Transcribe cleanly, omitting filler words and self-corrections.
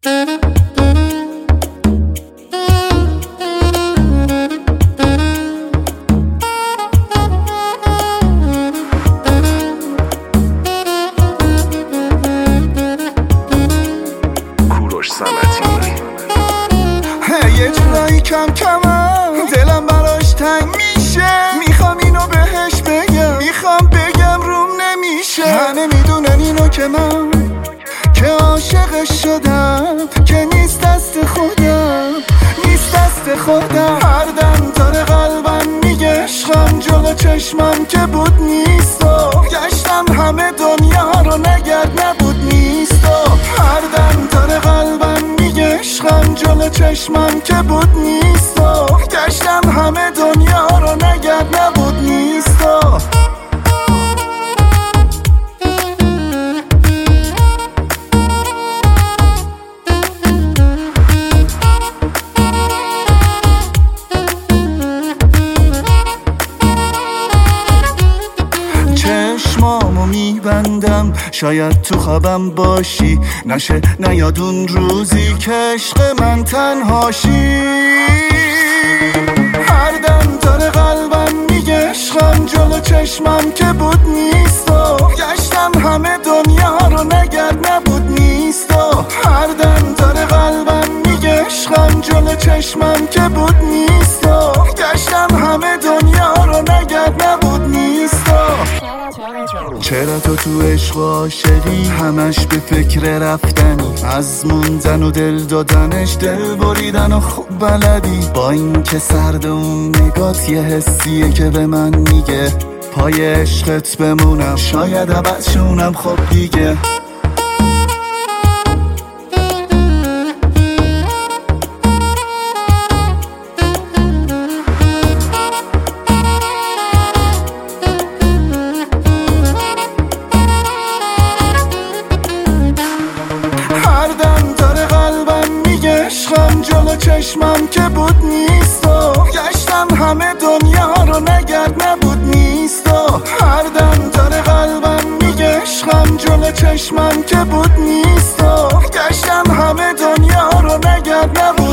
یه جورایی کم کمم دلم براش تنگ میشه، میخوام اینو بهش بگم، میخوام بگم روم نمیشه. همه میدونن اینو که من که عاشقش شدم، که نیست دست خودم، نیست دست خودم. هر دم تاره قلبم میگه عشقم، جلو چشمم که بود نیست و گشتم همه دنیا رو نگرد نبود نیست و هر دم تاره قلبم میگه عشقم، جلو چشمم که بود نیست و گشتم همه دنیا رو نگرد نبود نیست و چشمامو میبندم شاید تو خوابم باشی، نشه نیاد اون روزی که عشق من تنهاشی. هر دم تاره قلبم میگه عشقم، جلو چشمم که بود نیست و گشتم همه دنیا رو نگرد نبود نیست و هر دم تاره قلبم میگه عشقم، جلو چشمم که بود نیست و گشتم همه دنیا رو نگرد نبود نیست و چرا تو عشق و عاشقی همش به فکر رفتنی، از موندن و دل دادنش، دل بریدن و خوب بلدی. با این که سرد اون نگات یه حسیه که به من میگه پای عشقت بمونم، شاید ابد شونم خب دیگه. هر دم تاره قلبم میگه عشقم، جلو چشمم که بود نیست و گشتم همه دنیا رو نگرد نبود نیست و هر دم تاره قلبم میگه عشقم، جلو چشمم که بود نیست و گشتم همه دنیا رو نگرد نبود